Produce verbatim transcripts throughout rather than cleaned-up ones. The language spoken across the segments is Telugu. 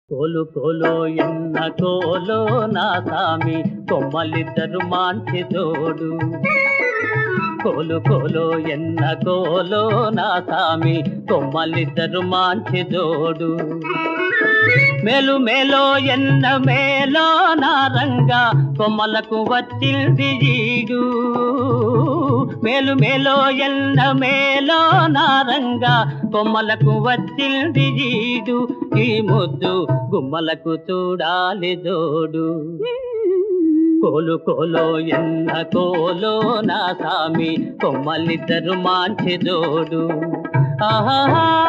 కోలు కోలో ఎన్న కోలో నా సామి కొమ్మలిద్దరు మాంచి తోడు. కోలు కోలో ఎన్న కోలో నా సామి కొమ్మలిద్దరు మాంచి తోడు. మేలు మేలో ఎన్న మేలో నా రంగా కొమ్మలకు వచ్చింది ఈడు. మేలు మేలో ఎన్న మేలో నా రంగా కొమ్మలకు వచ్చింది ఈడు. ఈ ముద్దు గుమ్మలకు చూడాలి జోడు. కోలు కోలో ఎన్న కోలో నా సామి కొమ్మలిద్దరు మాంచి జోడు. ఆహా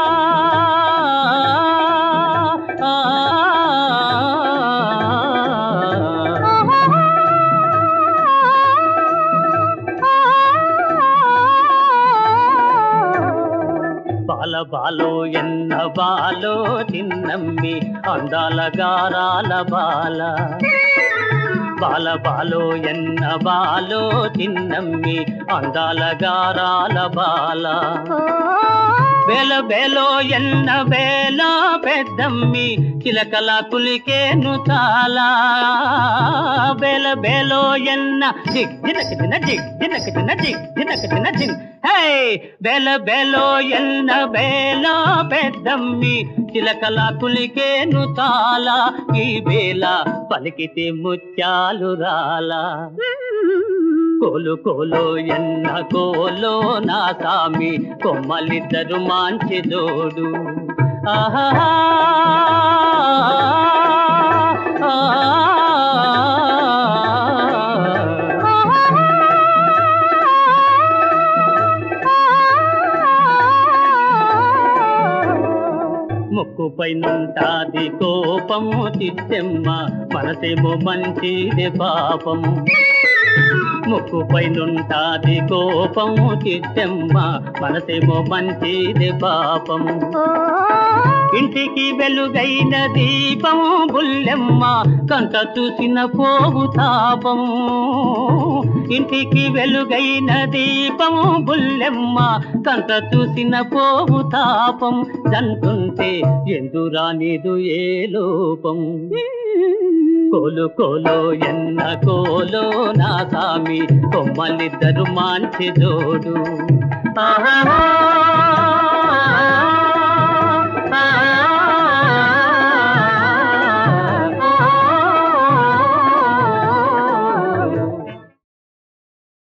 బాల బాలో ఎన్న బాలో చిన్నమ్మి అందాల గారాల బాల. బాల బాలో ఎన్న బాలో చిన్నమ్మి అందాల గారాల బాల. బేల బేలో ఎన్న బేల పెద్దమ్మి చిలకల కులికేను చాలా. బేల బేలో ఎన్న జిగ్ జినక జిన జిగ్ జినక జిన జిగ్ జినక జిన జిన్. హే బేల బేలో ఎన్న బేల పెద్దమ్మి చిలకల కులికేను చాలా. ఈ బేల పలికితే ముత్యాలు రాలా. కోలు కోలో ఎన్న కోలో నా సామి కొమ్మలిద్దరు మాంచి జోడు. ఆహా ముక్కుపై నుంటాది కోపము చిత్తెమ్మ మనసేమో మంచిది పాపం. ముక్కుపై నుంటాది కోపము చిత్తెమ్మ మనసేమో మంచిది పాపం. ఇంటికి వెలుగైన దీపము బుల్లెమ్మ కంట చూసిన పోవు తాపం. ఇంటికి వెలుగైన దీపము బుల్లెమ్మ కంట చూసిన పోవు తాపం. జంటుంటే ఎందురానిదు ఏ లోపం. కోలు కోలో ఎన్న కోలో నా సామి కొమ్మలిద్దరు మాంచి జోడు. ఆహా